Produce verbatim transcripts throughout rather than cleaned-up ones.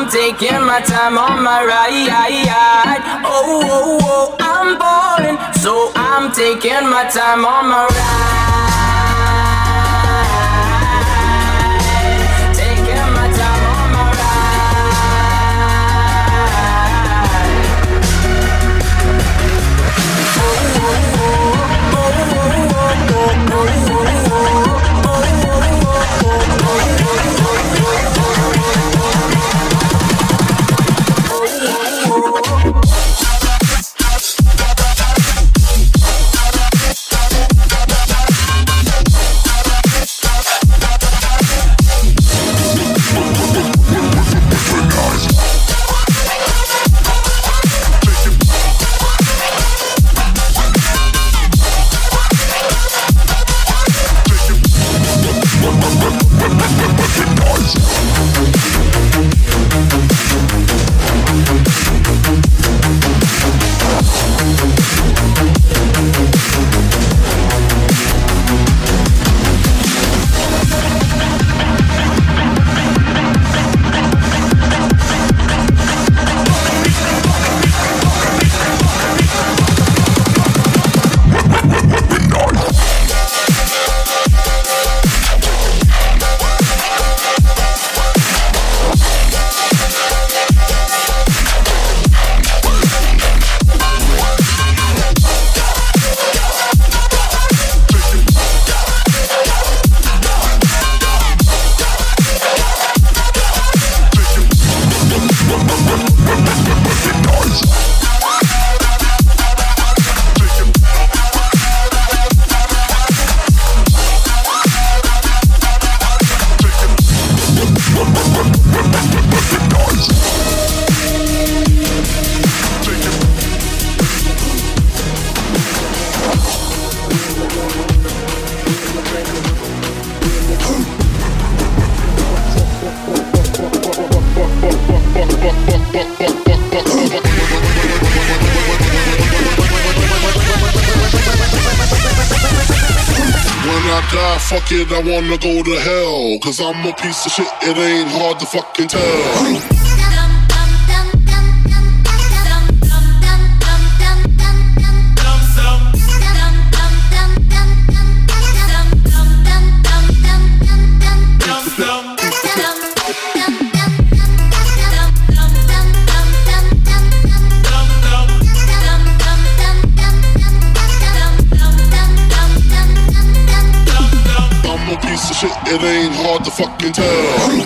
I'm taking my time on my ride. Oh, oh, oh, I'm falling, so I'm taking my time on my ride. Taking my time on my ride. Oh, oh, oh, oh, oh, oh, oh, oh, Fuck it, I wanna go to hell. Cause I'm a piece of shit, it ain't hard to fucking tell. It ain't hard to fucking tell.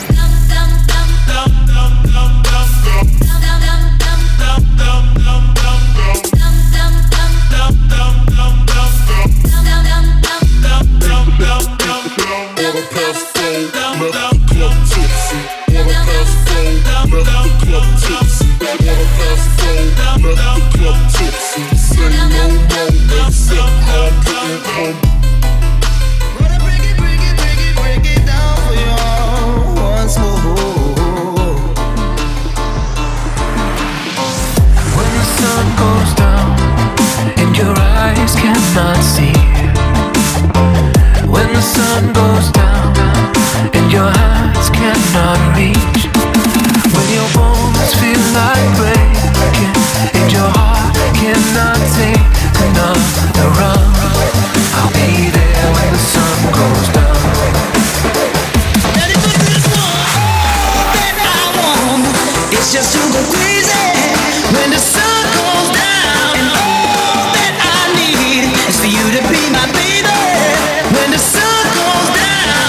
When the sun goes down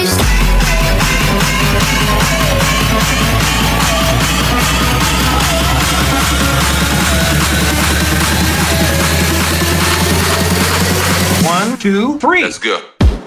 One, two, three. Let's go.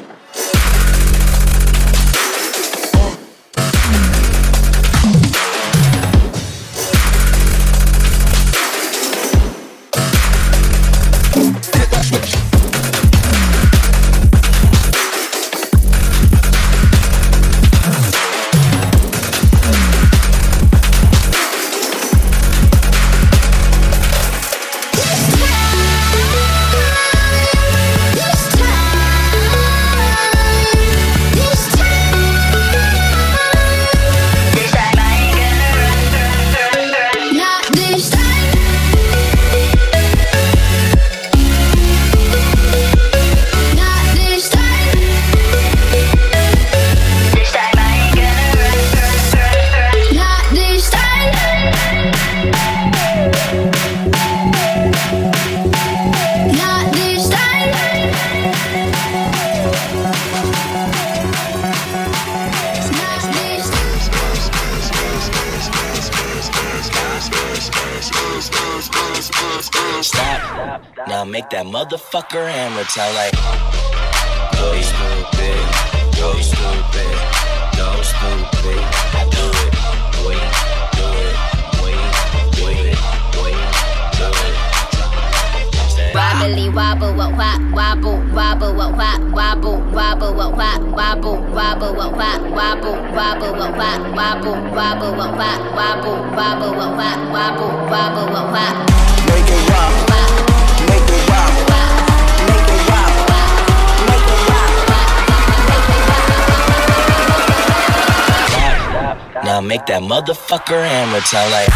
Now make that motherfucker hammer time like go stupid, go stupid, go stupid. I do it, wait, do it, wait, wait, wait, do it. Wobbly wobble, what wobble, wobble, what wobble, wobble, what wobble, wobble, what wobble, wobble, what wobble, wobble, what wobble, wobble, what wobble, wobble, what wobble. Make it wobble. Make it wobble. Make it wobble. Make it wobble. Now make that motherfucker hammer time like.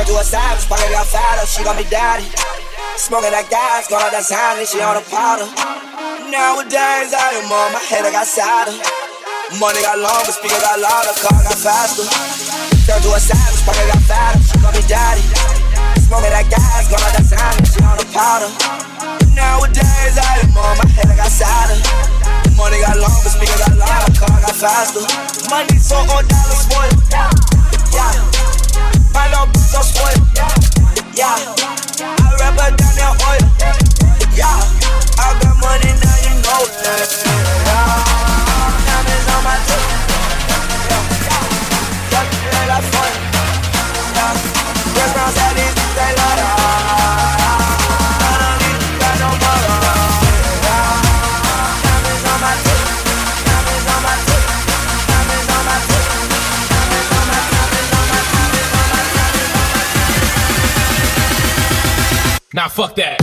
Turned to a savage, pocket got fatter, she gon' be daddy. Smoking that gas, going out that sound, and she on the powder. Nowadays I am on my head, I got sadder. Money got longer, speaker got louder, car got faster. Turned to a savage, pocket got fatter, she gon' be daddy. Smoking that gas, going out that sound, and she on the powder. Nowadays I am on my head, I got sadder. Money got longer, speaker got louder, car got faster. Money so on dollars spoiled, yeah. My little bitch so spoiled, yeah. I rap her down that oil, yeah. I got money now, you know that. Yeah. Diamonds on my tip, yeah, yeah. Got the girl that's fun, yeah. Chris Brown said these they love her. I don't need to got no mother, yeah. Diamonds on my tip, diamonds on my tip, diamonds on my tip, diamonds on my, diamonds on my, diamonds on my, diamonds on my. Now fuck that.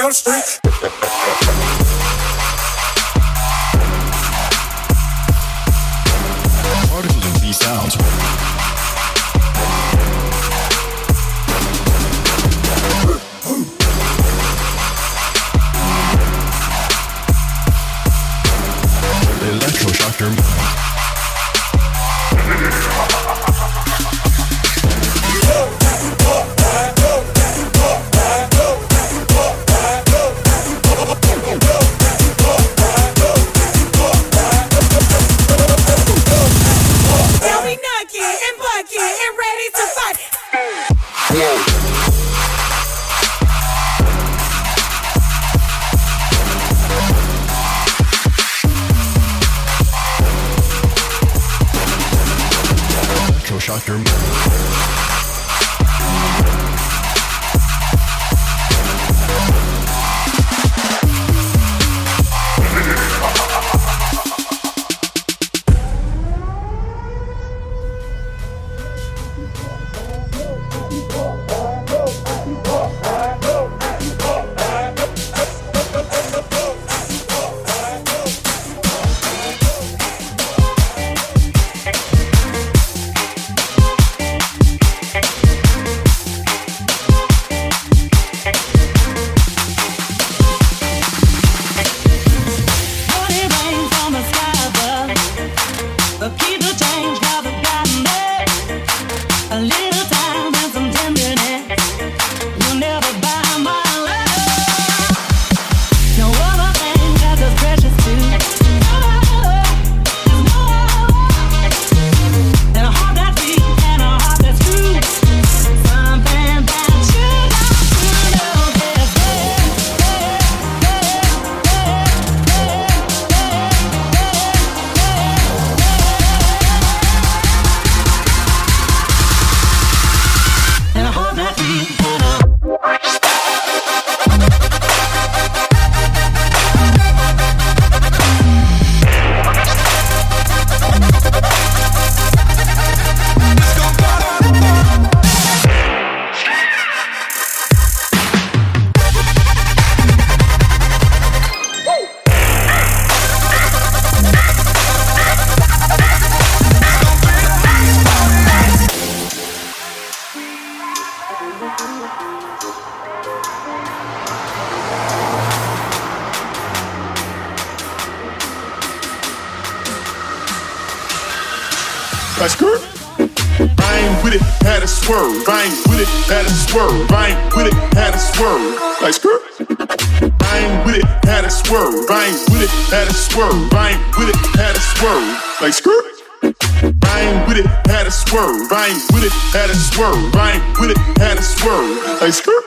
the street. Particles of these sounds. Electroshock your mind. Electroshock your mind. Like skirt. I ain't with it, had a swerve. I ain't with it, had a swerve. I ain't with it, had a swerve. Like skirt. I ain't with it, had a swerve. I ain't with it, had a swerve. I ain't with it, had a swerve. Like skirt. I ain't with it, had a swerve. I ain't with it, had a swerve. I ain't with it, had a swerve. Like skirt.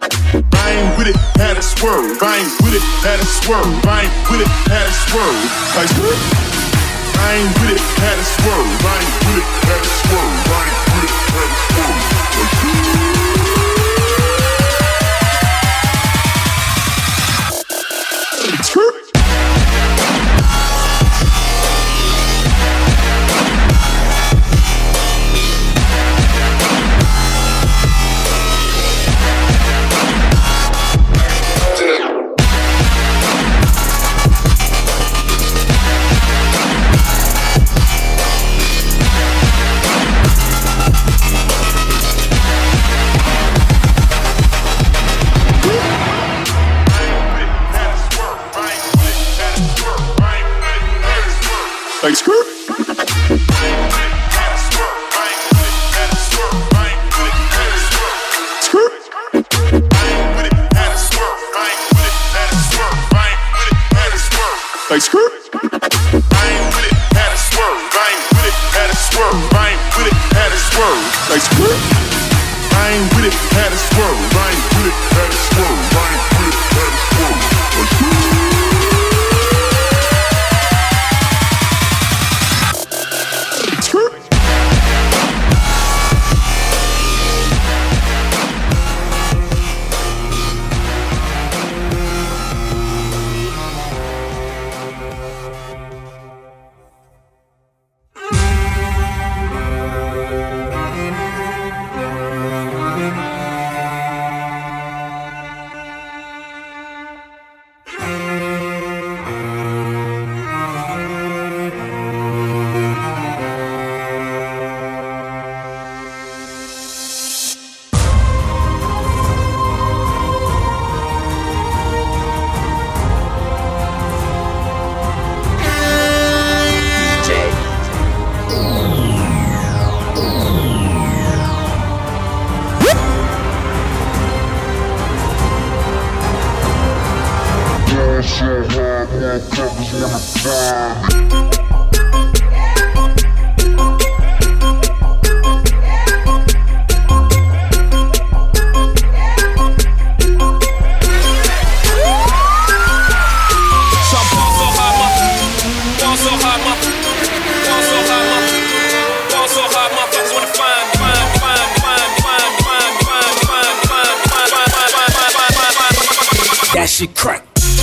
I ain't with it, had a swerve. I ain't with it, had a swerve. I ain't with it, had a swerve. Like skirt. I ain't with it, had a swerve. I ain't with it, had a swerve. I ain't with it, had a swerve. Like skirt. Like skirt. Skirt. Like skirt. I ain't with it, had a swerve. I ain't with it, had a swerve. I ain't with it, had a swerve. Like skirt. I ain't with it, had a swerve. I ain't with it, had a swerve. I ain't with it, had a swerve. Like skirt. That shit crack.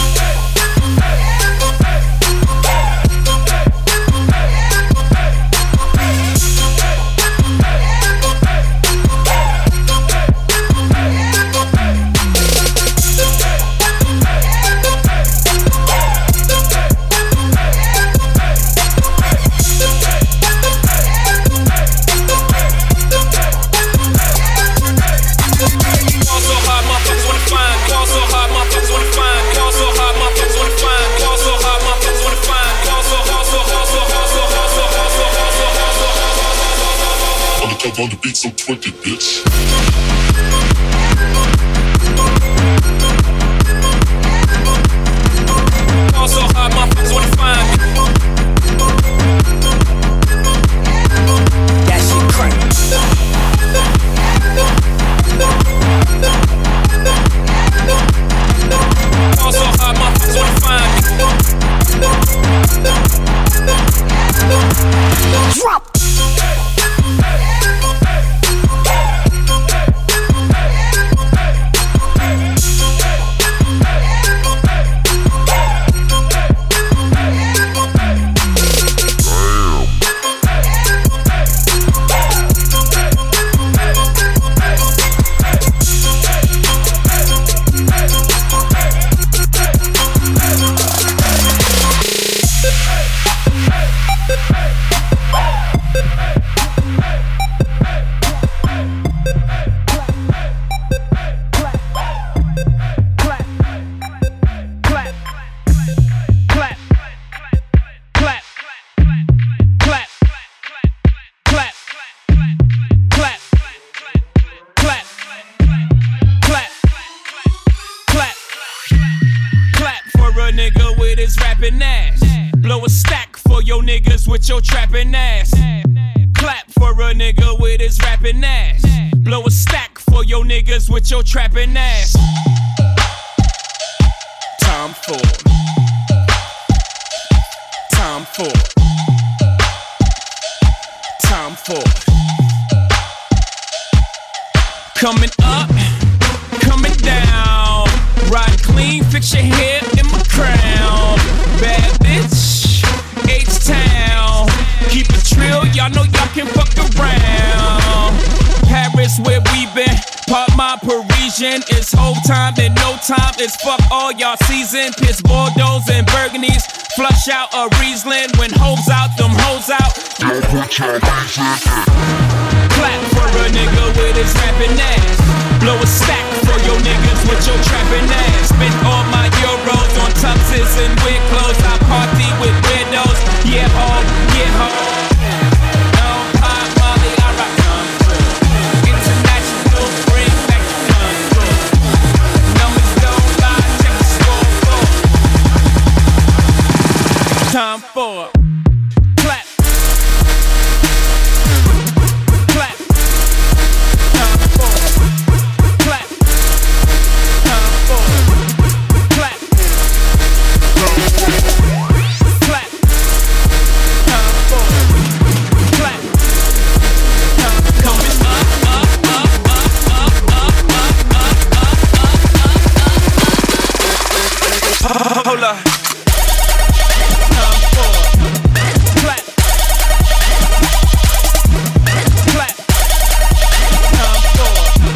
On the beat, so twenty, bitch. Also hard motherfuckers wanna find me. That shit crack. Also hard motherfuckers wanna find me. Drop. With your trapping ass. Clap for a nigga with his rapping ass. Blow a stack for your niggas with your trapping ass. Time for. Time for. Time for. Coming up, coming down. Ride clean, fix your hair in my crown. Bad bitch, H-Town. Keep it trill, y'all know y'all can fuck around. Paris where we been, part my Parisian. It's whole time and no time, it's fuck all y'all season. Piss Bordeaux and Burgundies, flush out a Riesling. When hoes out, them hoes out. Clap for a nigga with his rapping ass. Blow a stack for your niggas with your trapping ass. Spend all my euros on tuxes and weird clothes. I party with weirdos. Yeah, ho, yeah, ho. Um, pop, Molly, I rock control. International, bring back the control. Numbers don't lie, check the scoreboard. Time for clap. Clap. Time for clap. Time for clap. Clap. Time for clap. Time coming up, up, up, up, up, up, up, up, up, up, up. Hold up. Time for clap. Clap. Time for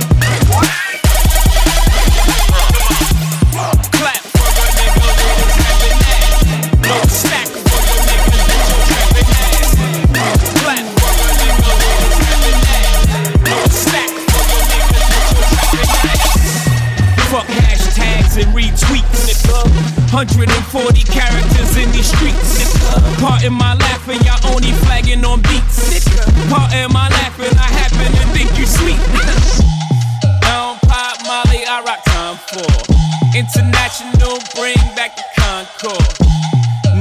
clap for a nigga with his rapping ass. Blow a stack for your niggas with your trapping ass. Clap for a nigga with his rapping ass. Blow a stack for your niggas with your trapping ass. Fuck hashtags and retweets, nigga. one hundred forty characters in these streets, nigga. Pardon my laughing, y'all only flagging on beats, nigga. Pardon my laughing, I happen to think you sweet, nigga. I don't pop Molly, I rock time for international, bring back the Concord.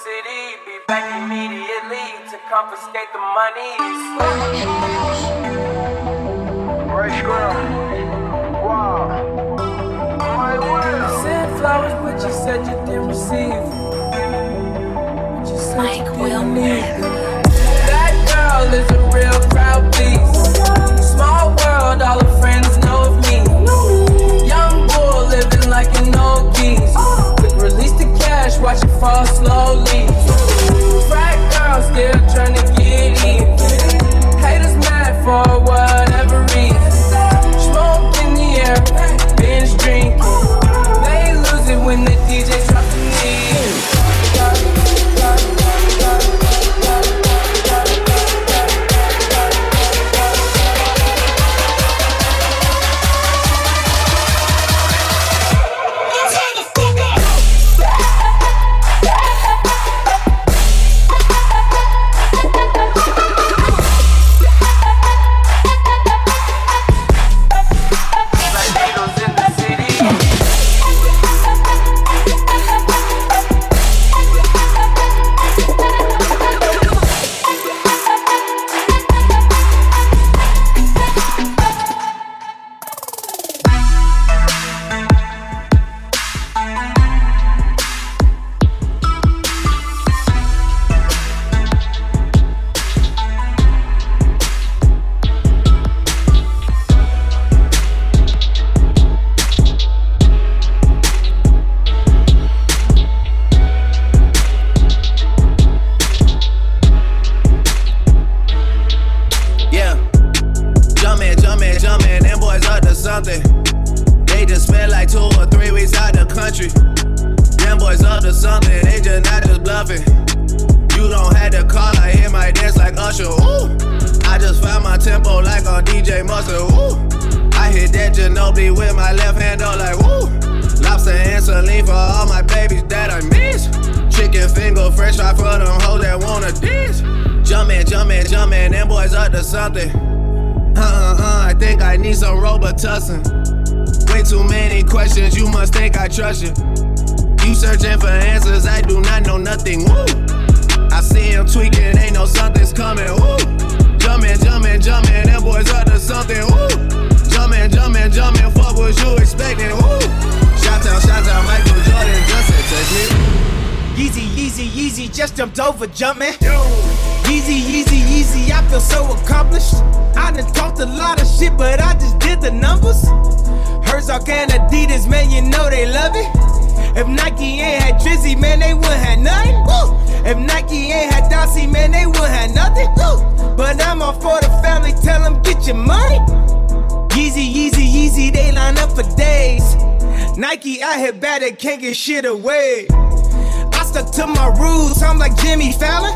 city, be back immediately to confiscate the monies. Right girl, wow. My world. You sent flowers, but you said you didn't receive. But you said Mike you didn't need them. That girl is a real crowd, please. Small world, all her friends know of me. Young bull living like an old geese. Quick release the cash, watch it fall slowly. Frat girl still trying to get in. Haters mad for whatever reason. Smoke in the air, binge drinking. They lose it when the D J drops the knee. Way too many questions, you must think I trust you. You searching for answers, I do not know nothing. Woo! I see him tweaking, ain't no something's coming. Woo! Jumpin', jumpin', jumpin', them boys up to something. Woo! Jumpin', jumpin', jumpin', fuck what you expecting. Woo! Shout out, shout out, Michael Jordan, just said touch me. Yeezy, Yeezy, Yeezy, just jumped over jumpin'. Yeezy, Yeezy, Yeezy, I feel so accomplished. I done talked a lot of shit, but I just did the numbers. Herzog and Adidas, man, you know they love it. If Nike ain't had Drizzy, man, they wouldn't have nothing. Woo! If Nike ain't had Dossie, man, they wouldn't have nothing. Woo! But I'm all for the family, tell them get your money. Yeezy, Yeezy, Yeezy, they line up for days. Nike out here bad, they can't get shit away. I stuck to my roots, I'm like Jimmy Fallon.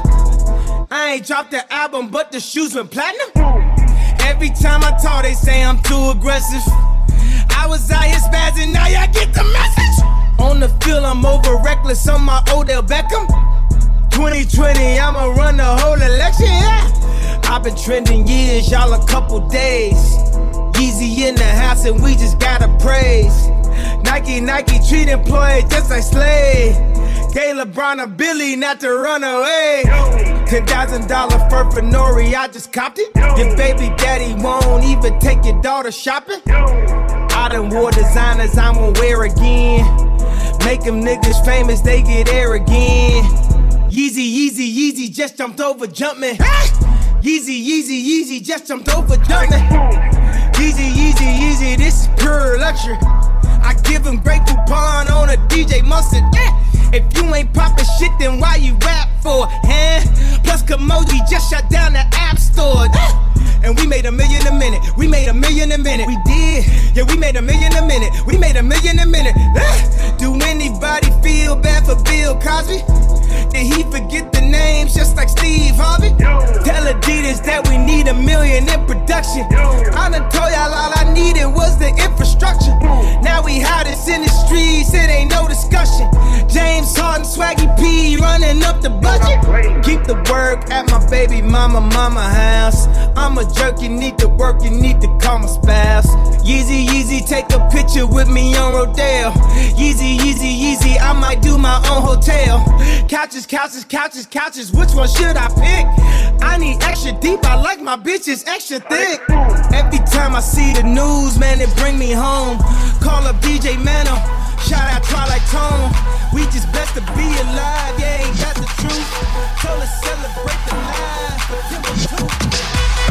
I ain't dropped the album, but the shoes went platinum. Every time I talk, they say I'm too aggressive. I was out here spazzing, now y'all get the message. On the field, I'm over reckless on my Odell Beckham. twenty twenty, I'ma run the whole election, yeah. I've been trending years, y'all a couple days. Yeezy in the house and we just gotta praise. Nike, Nike treat employees just like slaves. Gay LeBron a Billy not to run away. Ten thousand dollar fur for Nori, I just copped it. Your baby daddy won't even take your daughter shopping. I done wore designers I won't wear again. Make them niggas famous, they get air again. Yeezy, Yeezy, Yeezy, just jumped over jumping. Yeezy, Yeezy, Yeezy, just jumped over jumping. Yeezy, Yeezy, Yeezy, this is pure luxury. I give him great coupon on a D J Mustard. Yeah. If you ain't poppin' shit, then why you rap for? Huh? Plus Kamoji just shut down the app store. And we made a million a minute. We made a million a minute. We did. Yeah, we made a million a minute. We made a million a minute. Do anybody feel bad for Bill Cosby? Did he forget the names just like Steve Harvey? Tell Adidas that we need a million in production. I done told y'all all I needed was the infrastructure. Now we hottest in the streets, it ain't no discussion. James Harden, Swaggy P running up the budget. Keep the work at my baby mama, mama house. I'm a jerk, you need to work, you need to call my spouse. Yeezy, Yeezy, Yeezy, take a picture with me on Rodale. Yeezy, Yeezy, Yeezy, I might do my own hotel. Couches, couches, couches, couches, which one should I pick? I need extra deep, I like my bitches extra thick. Every time I see the news, man, it bring me home. Call up D J Mano, shout out Twilight Tone. We just blessed to be alive, yeah, ain't that the truth? Told us celebrate the life for Timber two.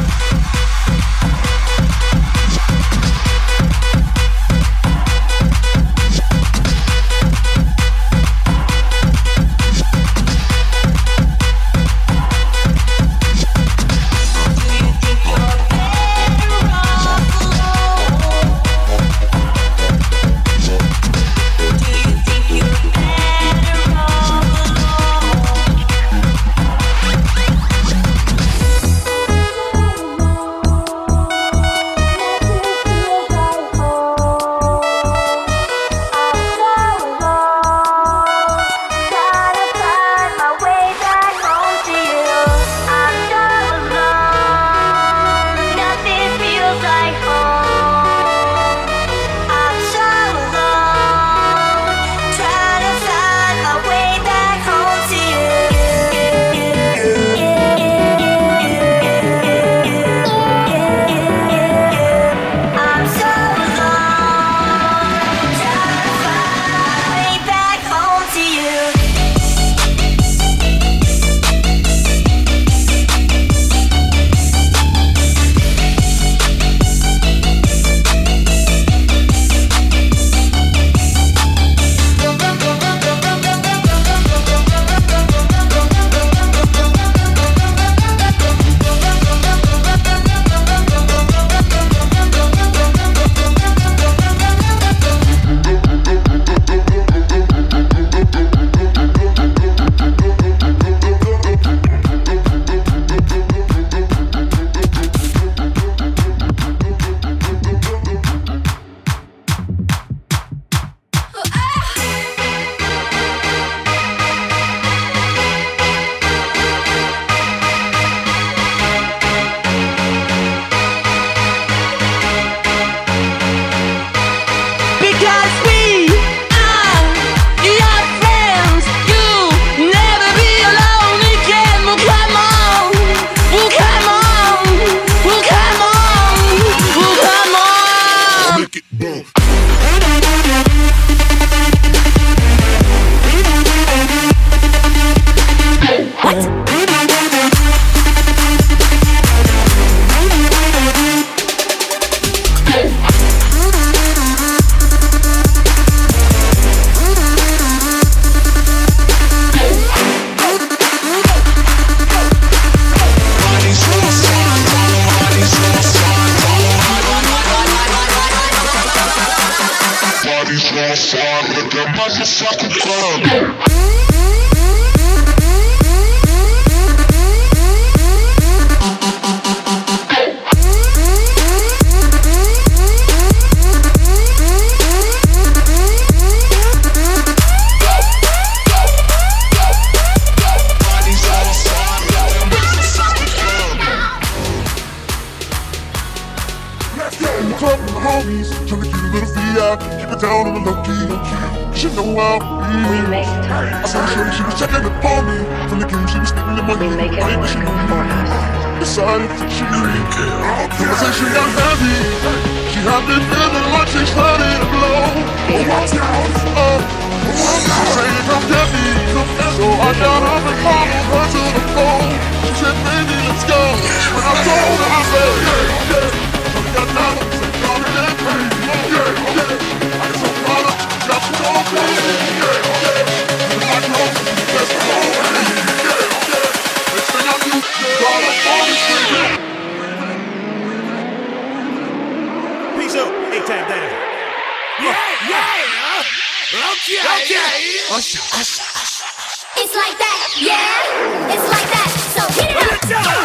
It's like that, yeah. It's like that. So hit it up.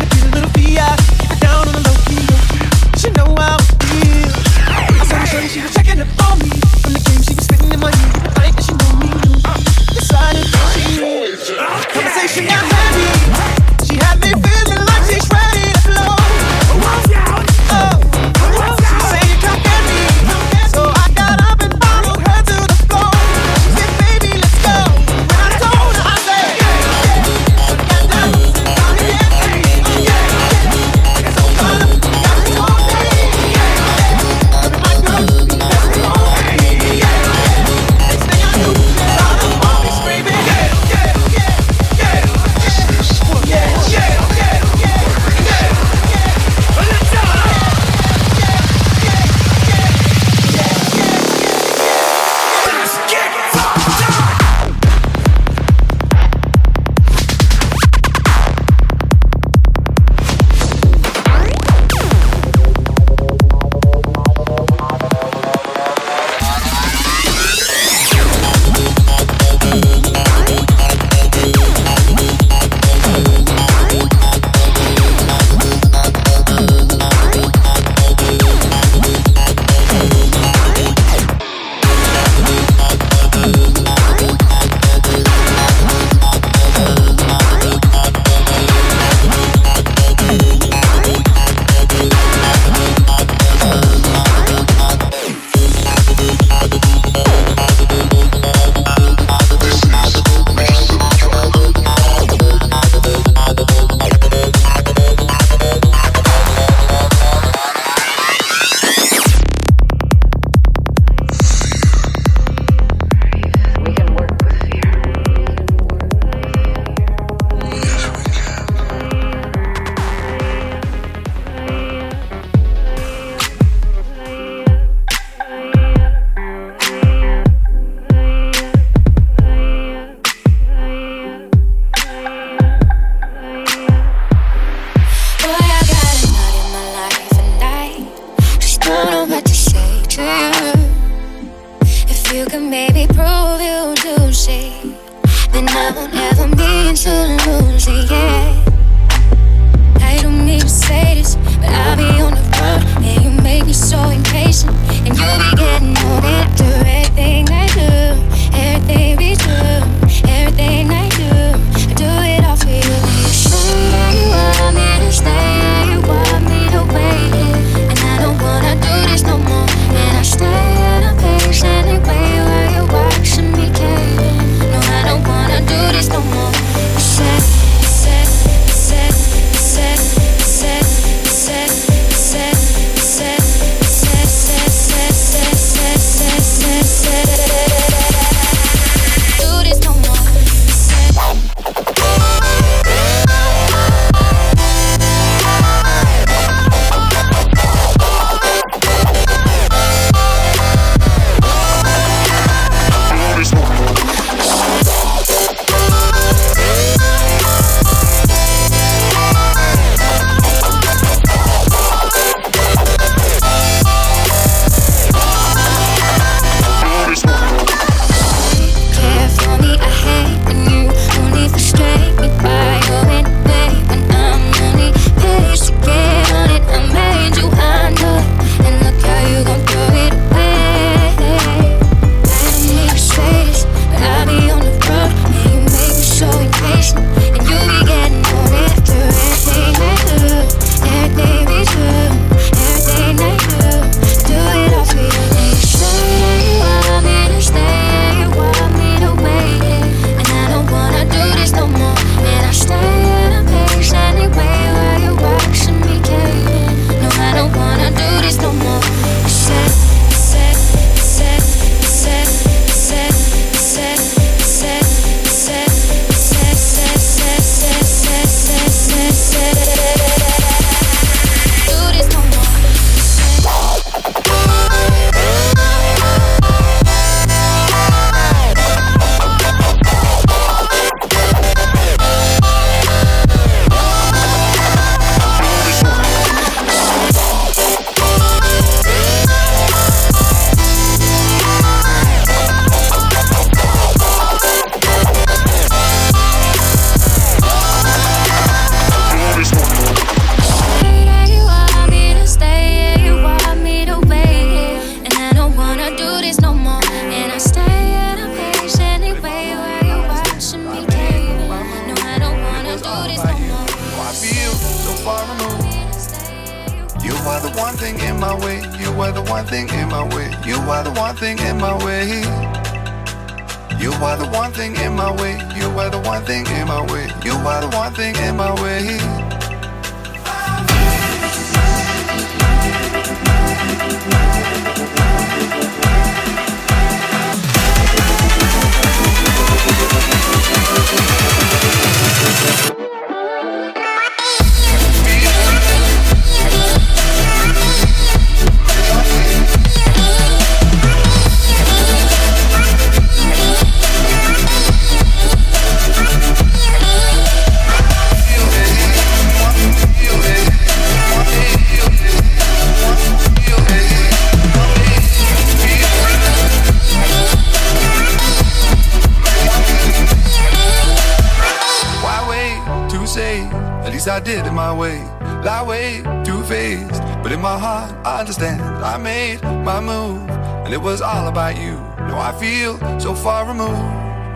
She nothing to lose, yeah. I don't need to say this, but I'll be on the run, and you make me so impatient, and you'll be getting on it. Do everything I do, everything we do, everything I do, I do it all for you. You say you want me to stay, you want me to wait, and I don't wanna do this no more, and I stay at a pace anyway while you're watching me cave. No, I don't wanna do this no more. You said, you said, you said, you said, you said, you said, you said, you said, you said, said, said, said, said, said, said, said, do this no more. I did it my way, that way, two-faced, but in my heart I understand. I made my move, and it was all about you. Now I feel so far removed.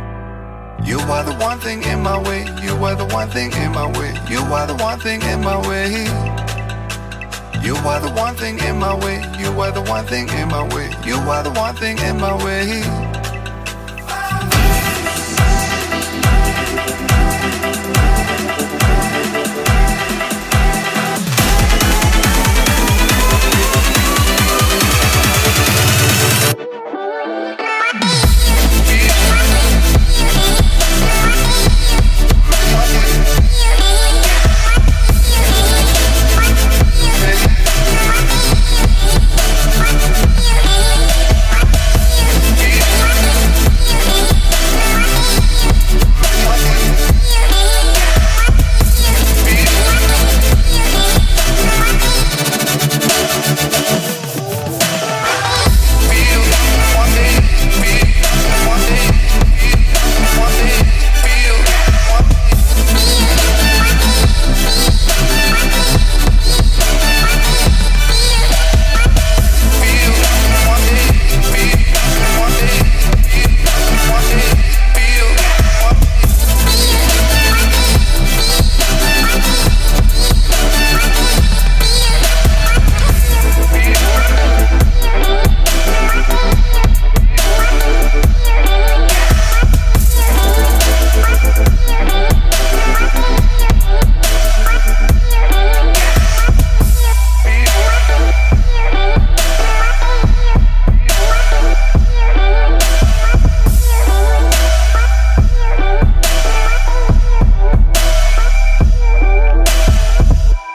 You are the one thing in my way, you are the one thing in my way, you are the one thing in my way. You are the one thing in my way, you are the one thing in my way, you are the one thing in my way.